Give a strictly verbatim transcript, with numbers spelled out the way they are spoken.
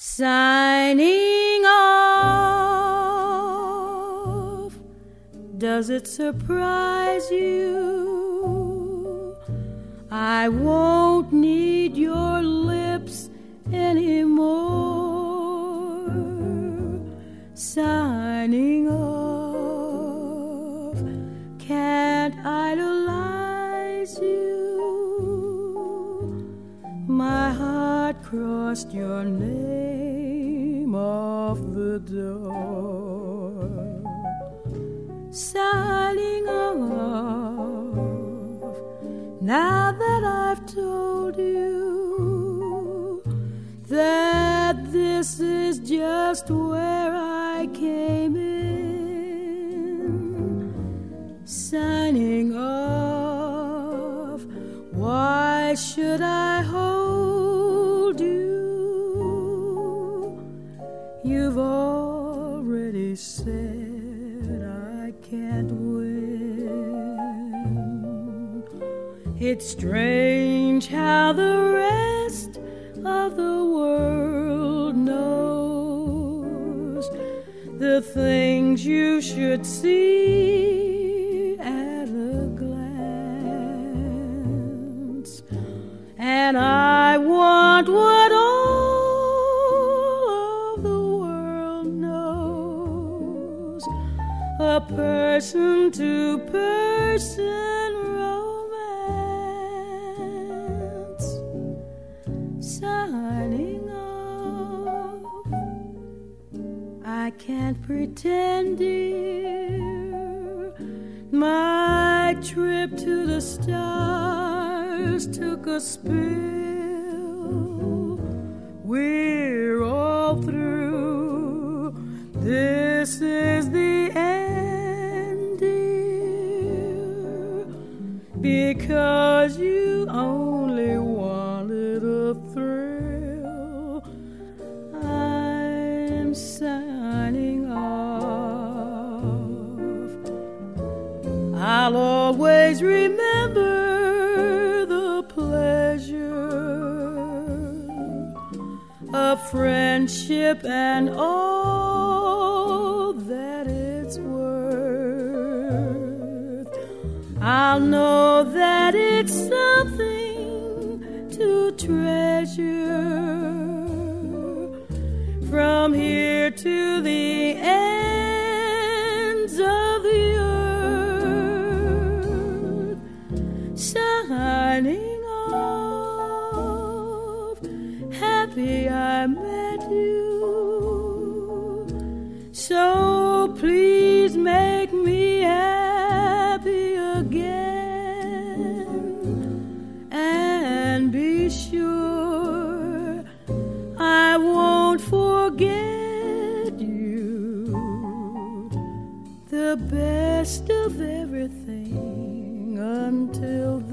Signing off. Does it surprise you? I won't need your lips anymore. Signing off. Can't idolize you. My heart crossed your name off the door. Signing off. Now that I've told you that this is just where I came in. Signing off. Why should I hold you? You've already said I can't win. It's strange how the rest of the world knows the things you should see at a glance. And I want what all of the world knows, a person-to-person romance. Signing off. I can't pretend, dear, my trip to the stars took a spill. We're all through. This is the end, dear, because you only wanted a thrill. I'm signing off. I'll always remember the pleasure of friendship and all that it's worth. I'll know that it's something to treasure from here to the ends of the earth. Signing off. Happy I met you. So please make me happy again. And be sure I won't forget you. The best of everything until then.